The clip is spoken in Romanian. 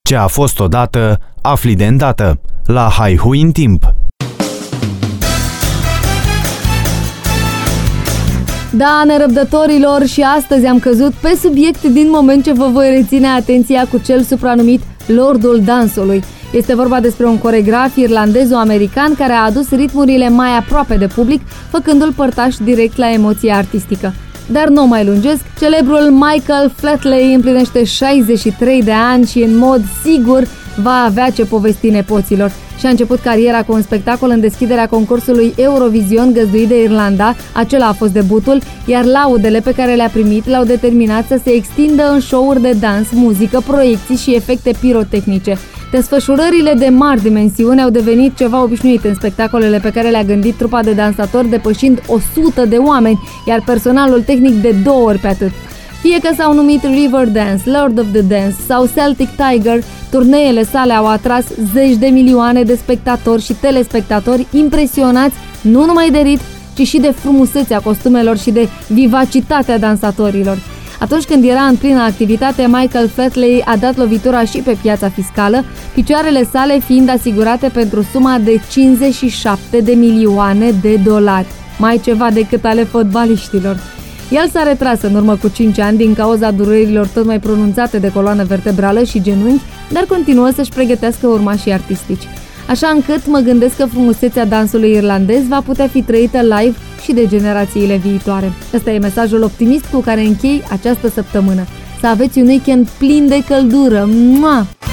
Ce a fost odată, afli de îndată. La Haihui în timp. Da, nerăbdătorilor, și astăzi am căzut pe subiect din moment ce vă voi reține atenția cu cel supranumit Lordul Dansului. Este vorba despre un coregraf irlandezo-american care a adus ritmurile mai aproape de public, făcându-l părtaș direct la emoția artistică. Dar nu mai lungesc, celebrul Michael Flatley împlinește 63 de ani și în mod sigur va avea ce povesti nepoților. Și-a început cariera cu un spectacol în deschiderea concursului Eurovision găzduit de Irlanda, acela a fost debutul, iar laudele pe care le-a primit l-au determinat să se extindă în show-uri de dans, muzică, proiecții și efecte pirotehnice. Desfășurările de mari dimensiuni au devenit ceva obișnuit în spectacolele pe care le-a gândit trupa de dansatori, depășind 100 de oameni, iar personalul tehnic de 2 ori pe atât. Fie că s-au numit River Dance, Lord of the Dance sau Celtic Tiger, turneele sale au atras zeci de milioane de spectatori și telespectatori impresionați nu numai de ritm, ci și de frumusețea costumelor și de vivacitatea dansatorilor. Atunci când era în plină activitate, Michael Flatley a dat lovitura și pe piața fiscală, picioarele sale fiind asigurate pentru suma de 57 de milioane de dolari, mai ceva decât ale fotbaliștilor. El s-a retras în urmă cu 5 ani din cauza durerilor tot mai pronunțate de coloană vertebrală și genunchi, dar continuă să-și pregătească urmașii artistici. Așa încât mă gândesc că frumusețea dansului irlandez va putea fi trăită live și de generațiile viitoare. Ăsta e mesajul optimist cu care închei această săptămână. Să aveți un weekend plin de căldură! Mua!